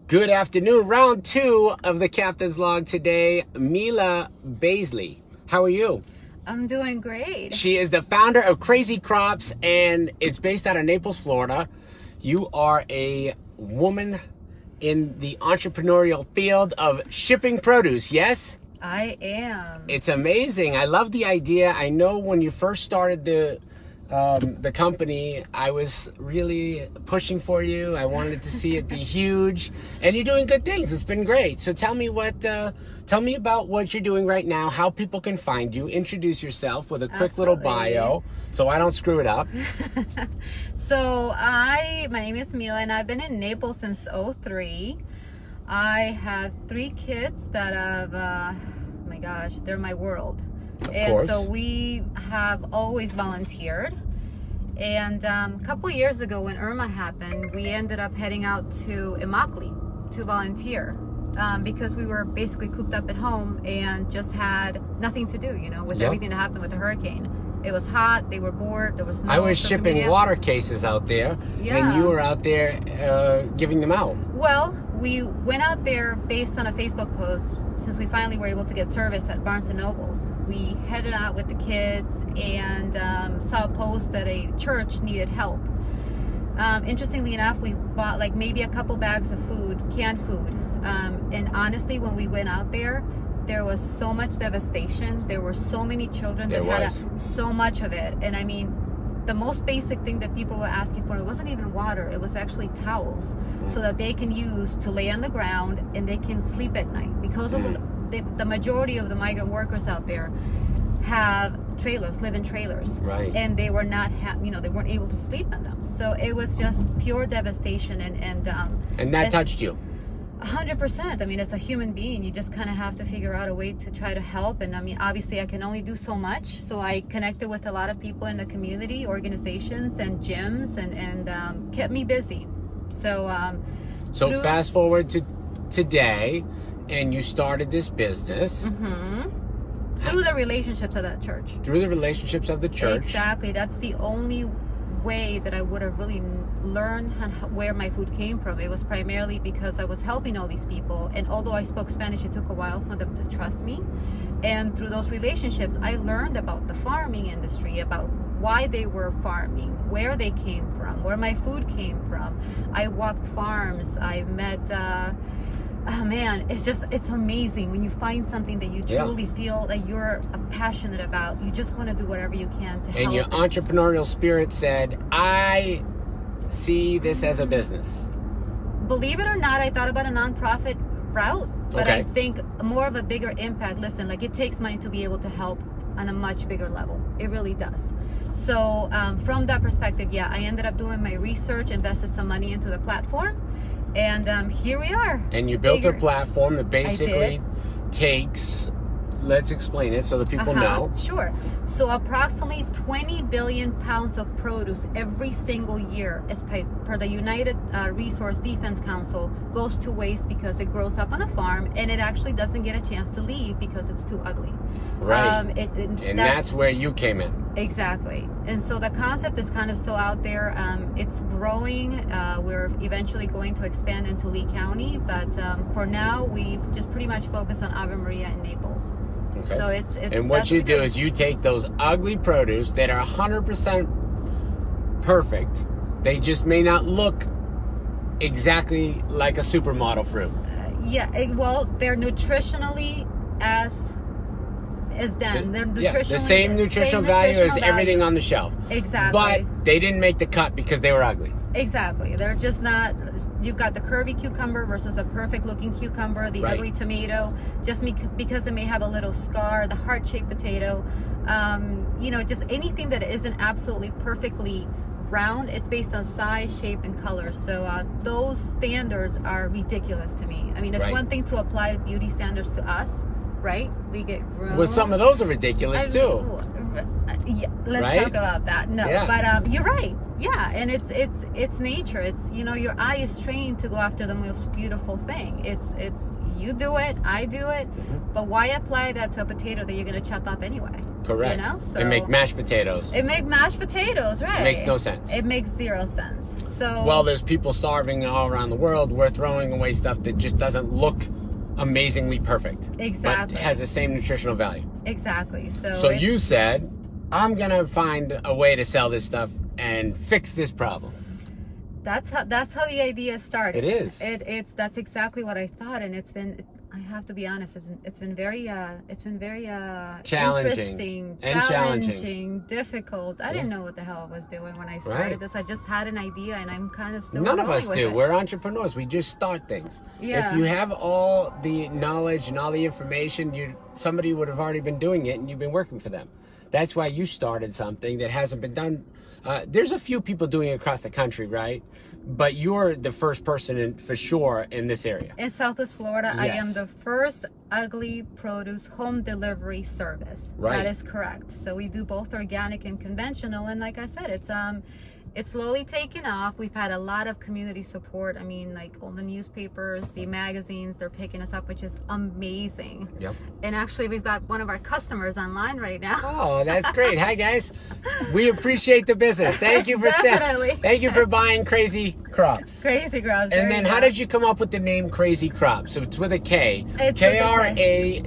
Good afternoon. Round 2 of the Captain's Log today. Mila Baisley. How are you? I'm doing great. She is the founder of Crazy Crops, and it's based out of Naples, Florida. You are a woman in the entrepreneurial field of shipping produce, yes? I am. It's amazing. I love the idea. I know when you first started the company, I was really pushing for you. I wanted to see it be huge, and you're doing good things. It's been great. So tell me about what you're doing right now, how people can find you. Introduce yourself with a quick little bio so I don't screw it up. So my name is Mila, and I've been in Naples since 2003. I have 3 kids that have, oh my gosh, they're my world. And so we have always volunteered. And a couple years ago when Irma happened, we ended up heading out to Immokalee to volunteer because we were basically cooped up at home and just had nothing to do, with everything that happened with the hurricane. It was hot, they were bored, there was no I was shipping water cases out there, and you were out there giving them out. Well, we went out there based on a Facebook post since we finally were able to get service at Barnes & Noble's. We headed out with the kids and saw a post that a church needed help. Interestingly enough, we bought like maybe a couple bags of food, canned food. And honestly, when we went out there was so much devastation. There were so many children that had so much of it. And I mean, the most basic thing that people were asking for, it wasn't even water, it was actually towels, so that they can use to lay on the ground and they can sleep at night. Because of the majority of the migrant workers out there have trailers, live in trailers, and they were not, they weren't able to sleep in them. So it was just pure devastation, and that touched you. 100%. I mean, as a human being, you just kind of have to figure out a way to try to help. And I mean, obviously I can only do so much. So I connected with a lot of people in the community, organizations and gyms, and kept me busy. So fast forward to today, and you started this business. Through the relationships of that church. Through the relationships of the church. Exactly. That's the only way that I would have really learned where my food came from. It was primarily because I was helping all these people, and although I spoke Spanish, it took a while for them to trust me. And through those relationships, I learned about the farming industry, about why they were farming, where they came from, where my food came from. I walked farms. I met oh man, it's amazing when you find something that you truly feel that you're passionate about. You just want to do whatever you can to help. And your entrepreneurial spirit said, I see this as a business. Believe it or not, I thought about a nonprofit route, but I think more of a bigger impact. Listen, like, it takes money to be able to help on a much bigger level. It really does. So from that perspective, I ended up doing my research, invested some money into the platform, and here we are. And you built a platform that basically takes, let's explain it so that people know. Sure. So approximately 20 billion pounds of produce every single year, as per the United Resource Defense Council, goes to waste because it grows up on a farm and it actually doesn't get a chance to leave because it's too ugly. And that's where you came in. Exactly. And so the concept is kind of still out there. It's growing. We're eventually going to expand into Lee County, but for now we just pretty much focus on Ave Maria and Naples. So it's and what you do is you take those ugly produce that are 100% perfect. They just may not look exactly like a supermodel fruit. Well, they're nutritionally as done. They're nutritionally the same nutritional value as everything on the shelf. Exactly. But they didn't make the cut because they were ugly. Exactly. They're just not. You've got the curvy cucumber versus a perfect looking cucumber, the ugly tomato, just because it may have a little scar, the heart-shaped potato, just anything that isn't absolutely perfectly round. It's based on size, shape, and color. So those standards are ridiculous to me. I mean, it's one thing to apply beauty standards to us, right? We get groomed. Well, some of those are ridiculous too. Let's talk about that. No, but you're right. Yeah, and it's nature. It's, your eye is trained to go after the most beautiful thing. It's you do it, I do it, but why apply that to a potato that you're going to chop up anyway? Correct. You know, so and make mashed potatoes. It make mashed potatoes, right? It makes no sense. It makes zero sense. So well, there's people starving all around the world. We're throwing away stuff that just doesn't look amazingly perfect. Exactly. But has the same nutritional value. Exactly. So you said, I'm gonna find a way to sell this stuff and fix this problem. That's how the idea started. It is. That's exactly what I thought, and it's been. I have to be honest. It's been very challenging interesting, and challenging, difficult. I didn't know what the hell I was doing when I started this. I just had an idea, and I'm kind of still. None of us with do. it. We're entrepreneurs. We just start things. Yeah. If you have all the knowledge and all the information, somebody would have already been doing it, and you've been working for them. That's why you started something that hasn't been done. There's a few people doing it across the country, right? But you're the first person for sure in this area. In Southwest Florida, Yes. I am the first ugly produce home delivery service. Right. That is correct. So we do both organic and conventional, and like I said, it's slowly taken off. We've had a lot of community support. I mean, like all the newspapers, the magazines, they're picking us up, which is amazing. Yep. And actually, we've got one of our customers online right now. Oh, that's great. Hi, guys. We appreciate the business. Thank you for Definitely. Thank you for buying Crazy Crops. Crazy Crops. And then how did you come up with the name Crazy Crops? So it's with a K. It's with a K.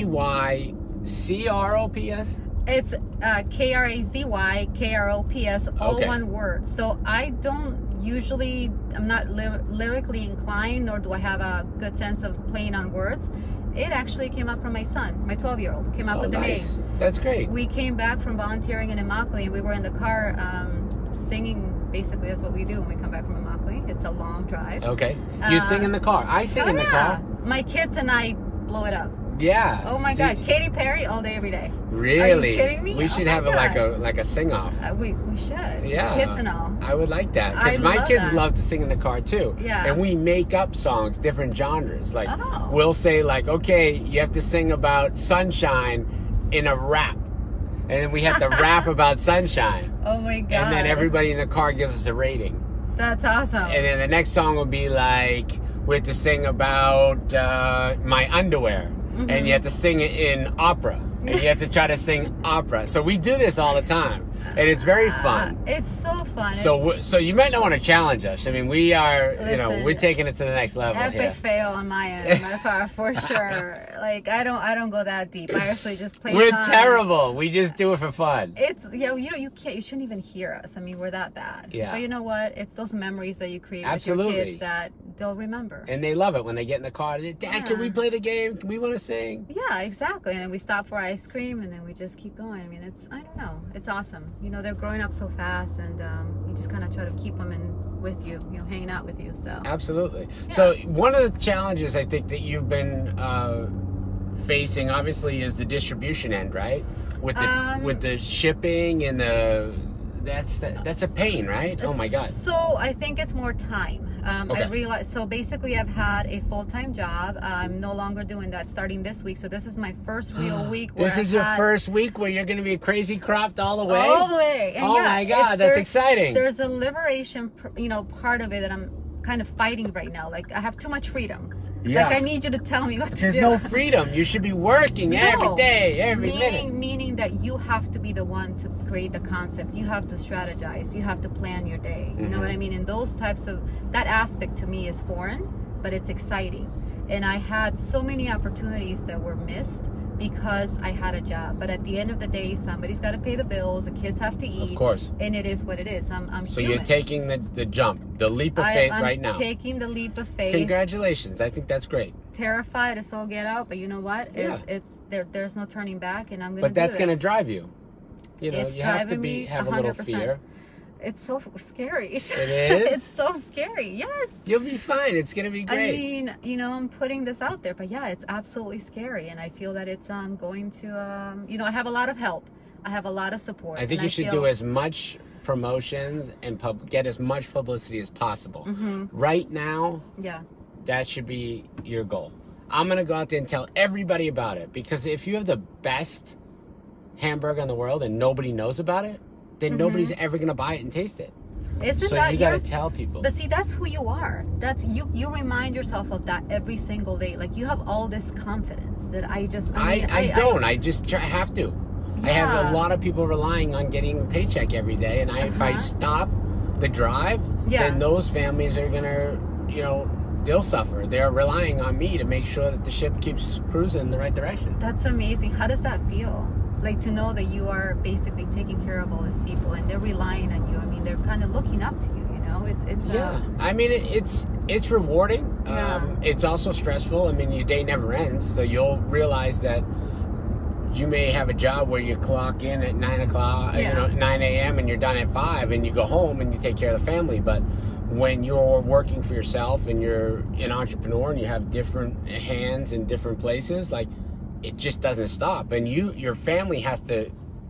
K-R-A-Z-Y-C-R-O-P-S? It's Krazy Krops, all Okay. one word. So I don't usually, I'm not lyrically inclined, nor do I have a good sense of playing on words. It actually came up from my son, my 12-year-old, came up with the name. That's great. We came back from volunteering in Immokalee, and we were in the car singing. Basically, that's what we do when we come back from Immokalee. It's a long drive. Okay. You sing in the car. I sing in the car. My kids and I blow it up. Yeah. Oh my God, Katy Perry all day, every day. Really? Are you kidding me? We should Oh my have like a sing off. We should. Yeah. Kids and all. I would like that I because my love kids that. love to sing in the car too. Yeah. And we make up songs, different genres. Like Oh. we'll say like, okay, you have to sing about sunshine in a rap, and then we have to rap about sunshine. Oh my God. And then everybody in the car gives us a rating. That's awesome. And then the next song will be like, we have to sing about my underwear. Mm-hmm. And you have to sing it in opera. And you have to try to sing opera. So we do this all the time. And it's very fun. It's so fun. So you might not want to challenge us. I mean, we are, Listen, we're taking it to the next level epic here. fail on my end in my car for sure. Like I don't go that deep. I actually just play. We're songs. terrible. We just do it for fun. It's you shouldn't even hear us. I mean, we're that bad. Yeah. But you know what? It's those memories that you create Absolutely. with your kids that they'll remember. And they love it when they get in the car. Dad, can we play the game? Can we want to sing? Yeah, exactly. And then we stop for ice cream, and then we just keep going. I mean, I don't know. It's awesome. They're growing up so fast, and you just kind of try to keep them with you, hanging out with you. So Absolutely. Yeah. So one of the challenges I think that you've been facing, obviously, is the distribution end, right? With the shipping and that's a pain, right? Oh my God. So I think it's more time. Okay. I realized, so basically I've had a full-time job. I'm no longer doing that starting this week. So this is my first real week. Where This is your first week where you're going to be crazy cropped all the way? All the way. And Oh my God, that's exciting. There's a liberation, part of it that I'm kind of fighting right now. Like I have too much freedom. Yeah. Like I need you to tell me what to There's do. no freedom. You should be working every day, every minute. Meaning that you have to be the one to create the concept. You have to strategize. You have to plan your day. You know what I mean? And those types of, that aspect to me is foreign, but it's exciting. And I had so many opportunities that were missed because I had a job. But at the end of the day, somebody's got to pay the bills. The kids have to eat. Of course. And it is what it is. I'm So human. you're taking the jump, the leap of faith right now. I'm taking the leap of faith. Congratulations. I think that's great. Terrified as all get out, but you know what? Yeah. It's there's no turning back, and I'm gonna. But that's going to drive you. It's you have to driving me have a little 100%. fear. It's so scary. It is? It's so scary. Yes. You'll be fine. It's going to be great. I mean, I'm putting this out there, but yeah, it's absolutely scary, and I feel that it's going to I have a lot of help. I have a lot of support. I think you should do as much promotions and get as much publicity as possible. Right now, Yeah. that should be your goal. I'm going to go out there and tell everybody about it, because if you have the best hamburger in the world and nobody knows about it, then nobody's ever going to buy it and taste it. Isn't So that you got to tell people. But see, that's who you are. That's you remind yourself of that every single day. Like you have all this confidence that I just. I don't. I just have to. I have Yeah. a lot of people relying on getting a paycheck every day, and if I stop the drive, then those families are gonna, they'll suffer. They're relying on me to make sure that the ship keeps cruising in the right direction. That's amazing. How does that feel? Like to know that you are basically taking care of all these people and they're relying on you. I mean, they're kind of looking up to you. It's I mean, it's rewarding. Yeah. It's also stressful. I mean, your day never ends, so you'll realize that you may have a job where you clock in at 9 o'clock, 9 a.m. and you're done at 5, and you go home and you take care of the family. But when you're working for yourself and you're an entrepreneur and you have different hands in different places, like, it just doesn't stop. And your family have to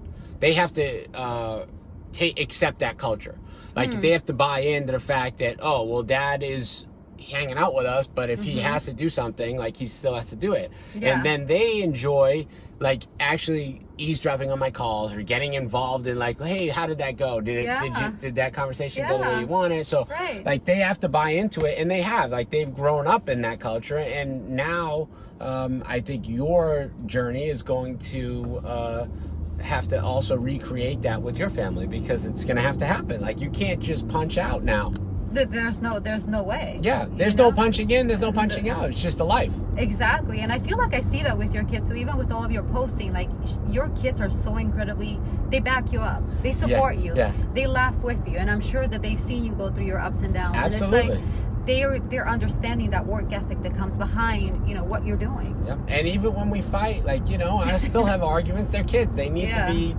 accept that culture. Like, they have to buy into the fact that, oh, well, dad is hanging out with us, but if he has to do something, like, he still has to do it. And then they enjoy, like, actually eavesdropping on my calls or getting involved in, like, hey, how did that go? Did that conversation go the way you wanted? So, like, they have to buy into it, and they have. Like, they've grown up in that culture, and now I think your journey is going to have to also recreate that with your family, because it's going to have to happen. Like, you can't just punch out now. There's no way. Yeah, there's no punching in, there's no punching out. It's just a life. Exactly. And I feel like I see that with your kids. So even with all of your posting, like, your kids are so incredibly, they back you up. They support you. Yeah. They laugh with you. And I'm sure that they've seen you go through your ups and downs. Absolutely. And it's like, they're understanding that work ethic that comes behind, what you're doing. Yep. And even when we fight, like, I still have arguments. They're kids. They need to be,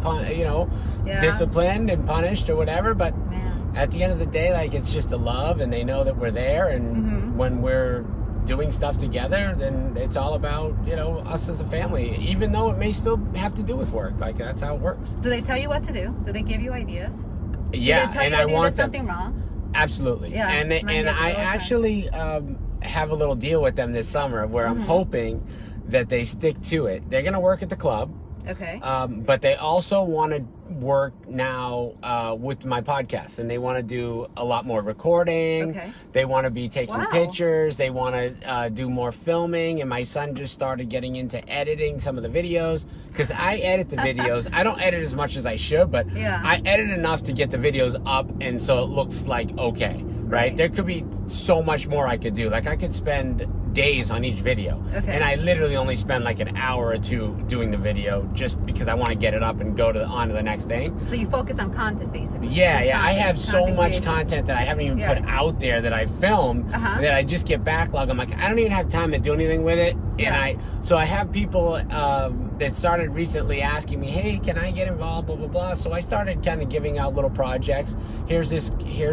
disciplined and punished or whatever. But at the end of the day, like, it's just a love, and they know that we're there. And when we're doing stuff together, then it's all about, us as a family, even though it may still have to do with work. Like, that's how it works. Do they tell you what to do? Do they give you ideas? Yeah. Do they tell you I want there's something wrong? Absolutely. Yeah, And I actually have a little deal with them this summer where I'm hoping that they stick to it. They're going to work at the club. Okay. But they also want to work now with my podcast, and they want to do a lot more recording. Okay. They want to be taking pictures. They want to do more filming. And my son just started getting into editing some of the videos, because I edit the videos. I don't edit as much as I should, but I edit enough to get the videos up, and so it looks like okay. Right? There could be so much more I could do. Like, I could spend days on each video. Okay. And I literally only spend like an hour or two doing the video, just because I want to get it up and go on to the next thing. So you focus on content, basically. Yeah, Just I have so much creation. content that I haven't even put out there that I filmed, that I just get backlog. I'm like, I don't even have time to do anything with it. And so I have people that started recently asking me, hey, can I get involved, blah, blah, blah. So I started kind of giving out little projects. Here's this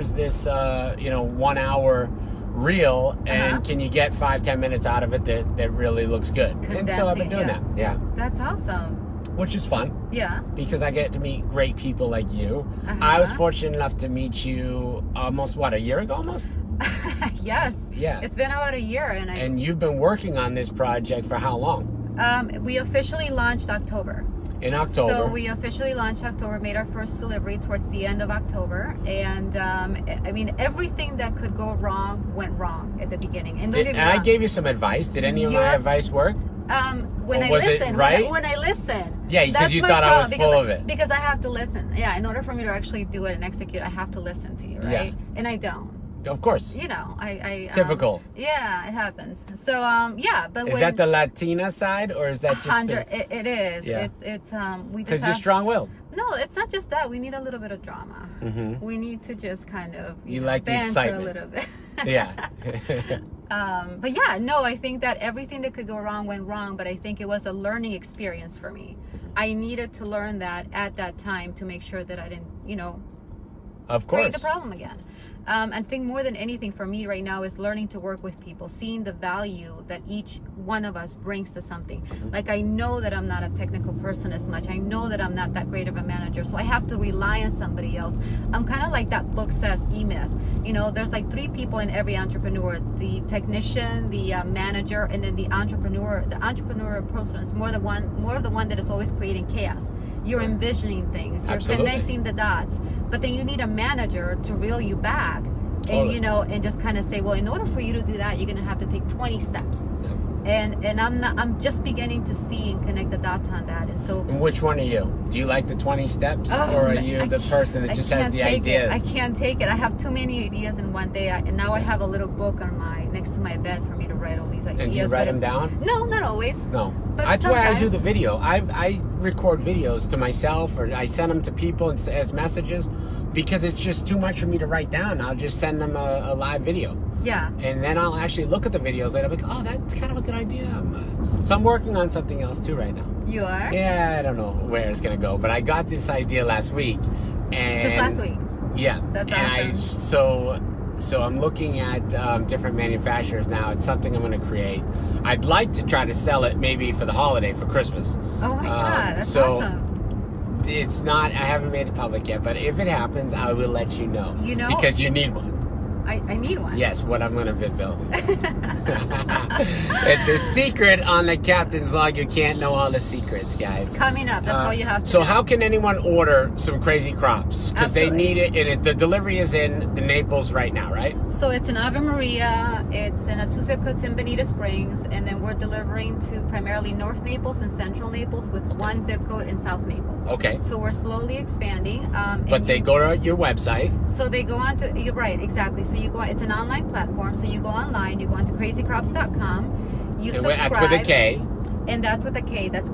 1 hour reel, and can you get 5-10 minutes out of it that really looks good? And so I've been doing that. Yeah. That's awesome. Which is fun. Yeah. Because I get to meet great people like you. I was fortunate enough to meet you almost, a year ago almost? Yes. Yeah. It's been about a year. And you've been working on this project for how long? We officially launched October. In October. So we officially launched October, made our first delivery towards the end of October. And I mean, everything that could go wrong went wrong at the beginning. And I gave you some advice. Did any of my advice work? When I listen. When I listen. Yeah, because you thought I was full of it. Because I have to listen. Yeah, in order for me to actually do it and execute, I have to listen to you, right? Yeah. And I don't. Of course. I typical. Yeah, it happens. So but is that the Latina side, or is that just it is. Yeah. It's we just because you're strong-willed. No, it's not just that. We need a little bit of drama. We need to just kind of you like the banter excitement a little bit. Yeah. But yeah, no, I think that everything that could go wrong went wrong, but I think it was a learning experience for me. I needed to learn that at that time to make sure that I didn't, of course, create the problem again. I think more than anything for me right now is learning to work with people, seeing the value that each one of us brings to something. Like, I know that I'm not a technical person as much. I know that I'm not that great of a manager, so I have to rely on somebody else. I'm kind of like that book says, E-Myth. There's like 3 people in every entrepreneur: the technician, the manager, and then the entrepreneur. The entrepreneur person is more of the one that is always creating chaos. You're envisioning things, you're connecting the dots, but then you need a manager to reel you back. And and just kind of say, well, in order for you to do that, you're going to have to take 20 steps. And I'm just beginning to see and connect the dots on that. And so, And which one are you? Do you like the 20 steps, or are you the person that just has the ideas? I can't take it. I have too many ideas in one day, and now I have a little book on next to my bed for me to write all these ideas. And do you write them down? No, not always. No. But That's why I do sometimes. the video. I record videos to myself, or I send them to people as messages, because it's just too much for me to write down. I'll just send them a live video. Yeah. And then I'll actually look at the videos later. I'm like, oh, that's kind of a good idea. So I'm working on something else too right now. You are? Yeah, I don't know where it's gonna go, but I got this idea last week. And Just last week. Yeah. That's and awesome. So I'm looking at different manufacturers now. It's something I'm gonna create. I'd like to try to sell it maybe for the holiday, for Christmas. Oh my God, that's so awesome. It's not, I haven't made it public yet, but if it happens, I will let you know. You know? Because you need one. I need one. Yes, what I'm going to be building. It's a secret on the Captain's Log. You can't know all the secrets, guys. It's coming up. That's all you have to So know. how can anyone order some Crazy Crops? Because they Absolutely. need it, and the delivery is in the Naples right now, right? So it's in Ave Maria, it's in 2 zip codes in Bonita Springs, and then we're delivering to primarily North Naples and Central Naples with 1 zip code in South Naples. Okay. So we're slowly expanding. But they go to your website. So they go on to, you're right, exactly. So you go, it's an online platform. So you go online, you go on to crazycrops.com, you And subscribe. that's with a K. And that's with a K. That's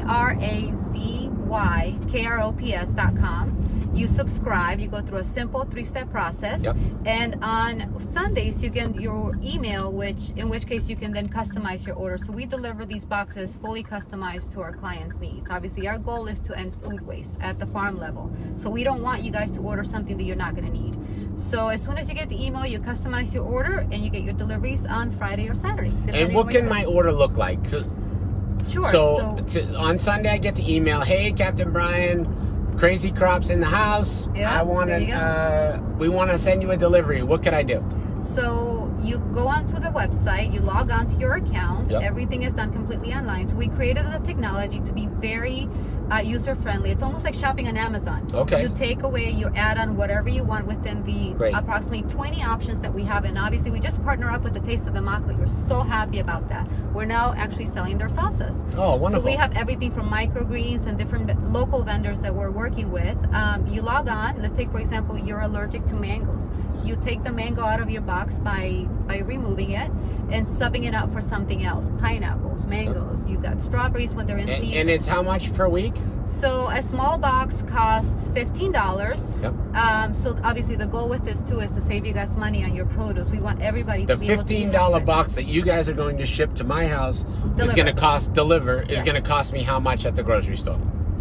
KRAZYKROPS.com. You subscribe. You go through a simple 3-step process. Yep. And on Sundays, you get your email, in which case you can then customize your order. So we deliver these boxes fully customized to our clients' needs. Obviously, our goal is to end food waste at the farm level. So we don't want you guys to order something that you're not going to need. So as soon as you get the email, you customize your order, and you get your deliveries on Friday or Saturday. And what can my order look like? So, Sure. on Sunday, I get the email, hey, Captain Brian, Crazy Crops in the house. Yeah, I want there you to, we want to send you a delivery. What can I do? So you go onto the website, you log on to your account. Yep. Everything is done completely online. So we created the technology to be very user-friendly. It's almost like shopping on Amazon. Okay. You take away, you add on whatever you want within the Great. approximately 20 options that we have. And obviously, we just partner up with the Taste of Immokalee. We're so happy about that. We're now actually selling their salsas. Oh, wonderful. So we have everything from microgreens and different local vendors that we're working with. You log on. Let's say, for example, you're allergic to mangoes. You take the mango out of your box by removing it and subbing it out for something else. Pineapples, mangoes. You got strawberries when they're in season. And it's how much per week? So a small box costs $15. Yep. So obviously the goal with this too is to save you guys money on your produce. We want everybody The to be able to eat $15 healthy. box that you guys are going to ship to my house is Deliver. going to cost, is Yes. going to cost me how much at the grocery store?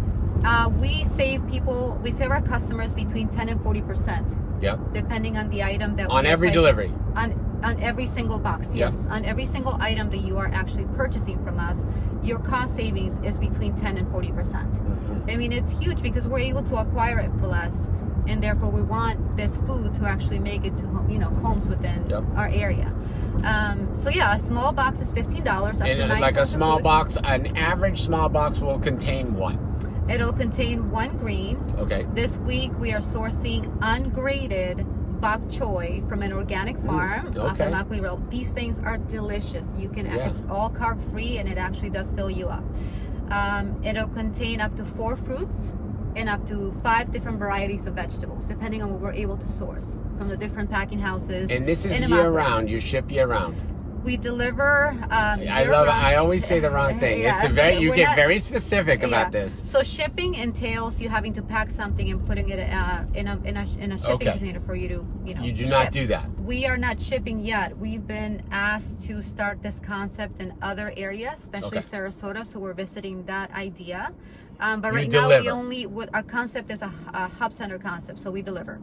We save our customers between 10 and 40%. Yep. Depending on the item that On we are every placing. delivery? On every single box, yes. Yep. On every single item that you are actually purchasing from us, your cost savings is between 10 and 40%. Mm-hmm. I mean, it's huge because we're able to acquire it for less, and therefore we want this food to actually make it to homes within Yep. our area. So yeah, a small box is $15 up to 9 And like a pounds of small food. box, an average small box will contain what? It'll contain 1 green. Okay. This week we are sourcing ungraded bok choy from an organic farm off okay. of Immokalee Road. These things are delicious. You can, Yeah. it's all carb free, and it actually does fill you up. It'll contain up to 4 fruits and up to 5 different varieties of vegetables, depending on what we're able to source from the different packing houses. And this is in year Immokalee. round. You ship year round. We deliver. I love it. I always say the wrong thing. Yeah, It's a it's very okay. you We're get not- very specific about this. So shipping entails you having to pack something and putting it in a shipping Okay. container for you to You do not ship. do that. We are not shipping yet. We've been asked to start this concept in other areas, especially Okay. Sarasota. So we're visiting that idea. But You right now we deliver. our concept is a hub center concept. So we deliver.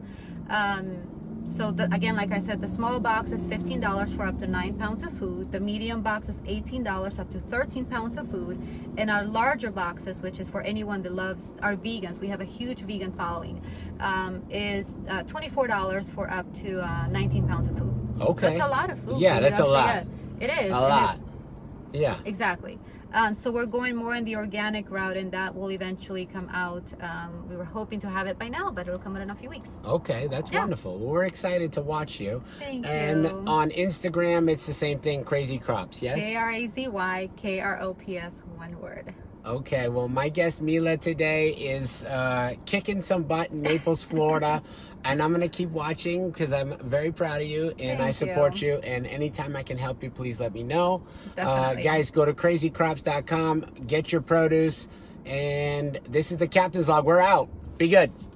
Again, like I said, the small box is $15 for up to 9 pounds of food. The medium box is $18 up to 13 pounds of food. And our larger boxes, which is for anyone that loves our vegans, we have a huge vegan following, is $24 for up to 19 pounds of food. Okay. That's a lot of food. Yeah, for you that's to a actually lot. get. It is. A and lot. it's- Yeah. Exactly. So we're going more in the organic route, and that will eventually come out. We were hoping to have it by now, but it'll come out in a few weeks. Okay, that's wonderful. Well, we're excited to watch you. Thank and you. On Instagram, it's the same thing, Crazy Crops, yes? KrazyKrops, one word. Okay, well, my guest Mila today is kicking some butt in Naples, Florida, and I'm going to keep watching because I'm very proud of you and I support you. And anytime I can help you, please let me know. Definitely. Guys, go to crazykrops.com, get your produce, and this is the Captain's Log. We're out. Be good.